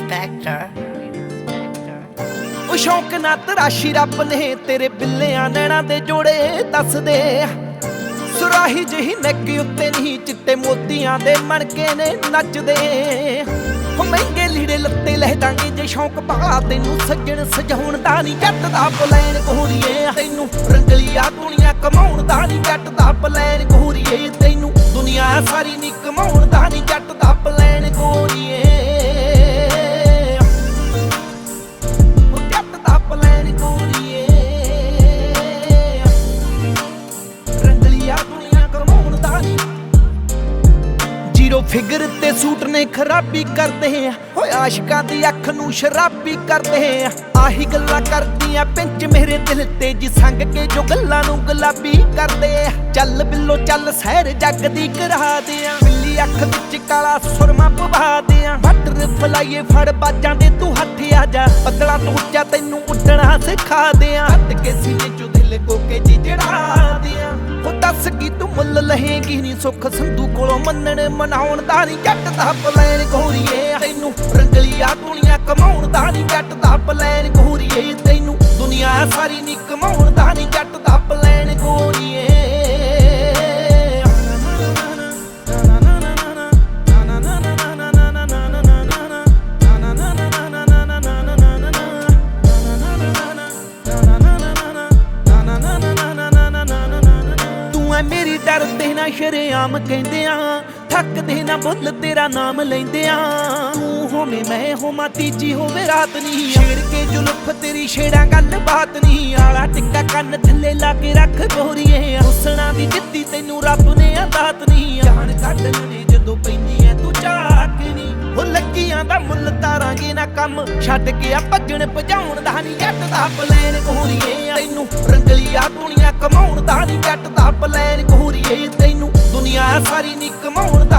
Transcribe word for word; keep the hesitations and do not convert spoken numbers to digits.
Spectre. ਉਹ ਸ਼ੌਂਕ ਨਾ ਤਰਾਸ਼ੀ ਰੱਬ ਨੇ ਤੇਰੇ ਬਿੱਲਿਆਂ ਨੈਣਾ ਦੇ ਜੋੜੇ ਦੱਸਦੇ ਸੁਰਾਹੀ ਜਿਹੀ ਨੱਕ ਉੱਤੇ ਨਹੀਂ ਚਿੱਟੇ ਮੋਤੀਆਂ ਦੇ ਮਣਕੇ ਨੇ ਨੱਚਦੇ ਹੋ ਮਹਿੰਗੇ ਲੀੜੇ ਲੱਤੇ ਲੈ ਦਾਂਗੇ ਜੇ ਸ਼ੌਂਕ ਪਾ ਤੈਨੂੰ ਸੱਜਣ ਸਜਾਉਣ ਦਾ ਨਹੀਂ ਜੱਟ ਦਾ ਪਲੈਨ ਕੋਰੀਏ ਤੈਨੂੰ ਰੰਗਲੀਆ ਦੁਨੀਆ ਕਮਾਉਣ ਦਾ ਨਹੀਂ ਜੱਟ ਦਾ ਪਲੈਨ ਕੋਰੀਏ ਤੈਨੂੰ ਦੁਨੀਆ ਸਾਰੀ ਨਹੀਂ ਕਮਾਉਣ ਦਾ ਨਹੀਂ ਜੱਟ ਦਾ ਪਲੈਨ ਕੋਰੀਏ ਫਿਗਰ ਤੇ ਸੂਟ ਨੇ ਖਰਾਬੀ ਕਰਦੇ ਆ ਓਏ ਆਸ਼ਿਕਾਂ ਦੀ ਅੱਖ ਨੂੰ ਸ਼ਰਾਬੀ ਕਰਦੇ ਆ ਆਹੀ ਗੱਲਾਂ ਕਰਦੀਆਂ ਪਿੰਚ ਮੇਰੇ ਦਿਲ ਤੇ ਜੀ ਸੰਗ ਕੇ ਜੋ ਗੱਲਾਂ ਨੂੰ ਗੁਲਾਬੀ ਕਰਦੇ ਆ ਚੱਲ ਬਿੱਲੋ ਚੱਲ ਸੈਰ ਜੱਗ ਦੀ ਕਰਾ ਦੇ ਆ ਬਿੱਲੀ ਅੱਖ ਵਿੱਚ ਕਾਲਾ ਸੁਰਮਾ ਪਵਾ ਦੇ ਆ ਬਟਰ ਫਲਾਈਏ ਫੜ ਬਾਜਾਂ ਦੇ ਤੂੰ ਹੱਥ ਆ ਜਾ ਪਤਲਾ ਤੋਂ ਉੱਚਾ ਤੈਨੂੰ ਉੱਡਣਾ ਸਿਖਾ ਦੇ ਆ ਹੱਥ ਕੇ ਸੀਨੇ ਚੋਂ ਦਿਲ ਕੋਕੇ ਜੀ ਜੜਾ ਦੇ ਆ ਉਹ ਦੱਸ ਕੀ ਤੂੰ ਮੁੱਲ ਲਹੇਂਗੀ ਨੀ ਸੁੱਖ ਸੰਧੂ ਕੋਲੋਂ ਮੰਨਣ ਮਨਾਉਣ ਦਾ ਨੀ ਜੱਟ ਦਾ ਪਲੈਨ ਕੋਰੀਏ ਤੈਨੂੰ ਰੰਗਲੀਆ ਦੁਨੀਆ ਕਮਾਉਣ ਦਾ ਨੀ ਜੱਟ ਦਾ ਪਲੈਨ ਕੋਰੀਏ ਤੈਨੂੰ ਦੁਨੀਆ ਸਾਰੀ ਨੀ ਕਮਾਉਣ ਦਾ ਨੀ ਜੱਟ ਦਾ ਪਲੈਨ ਕੋਰੀਏ ਮੇਰੀ ਡਰਦੇ ਨਾ ਸ਼ਰੇਆਮ ਕਹਿੰਦੇ ਆ ਥੱਕਦੇ ਨਾ ਬੁੱਲ ਤੇਰਾ ਨਾਮ ਲੈਂਦੇ ਆ ਤੂੰ ਹੋਵੇਂ ਮੈਂ ਹੋਵਾਂ ਤੀਜੀ ਹੋਵੇ ਰਾਤ ਨਹੀਂ ਛੇੜ ਕੇ ਜੁਲਫ ਤੇਰੀ ਛੇੜਾਂ ਗੱਲ ਬਾਤ ਨਹੀਂ ਆਲਾ ਟਿੱਕਾ ਕੰਨ ਥੱਲੇ ਲਾ ਕੇ ਰੱਖ ਗੋਰੀਏ ਹੁਸਨਾ ਦੀ ਜਿੱਤੀ ਤੈਨੂੰ ਰੱਬ ਨੇ ਆਦਾਤ ਨਹੀਂ ਜਾਨ ਕੱਢ ਲੈਣੇ ਜਦੋਂ ਪੈਂਦੀ ਐ ਤੂੰ ਝਾਕ ਨਹੀਂ ਉਹ ਲੱਗੀਆਂ ਦਾ ਮੁੱਲ ਤਾਰਾਂਗੇ ਨਾ ਕੰਮ ਛੱਡ ਕੇ ਆ ਭੱਜਣ ਭਜਾਉਣ ਦਾ ਨਹੀਂ ਜੱਟ ਦਾ ਪਲੈਨ ਗੋਰੀਏ ਤੈਨੂੰ ਰੰਗਲੀਆ ਦੁਨੀਆ ਕਮਾਉਣ ਦਾ ਨਹੀਂ ਜੱਟ ਦਾ ਪਲੈਨ ਕੋਰੀਏ ਤੈਨੂੰ ਦੁਨੀਆ ਸਾਰੀ ਨੀ ਕਮਾਉਣ ਦਾ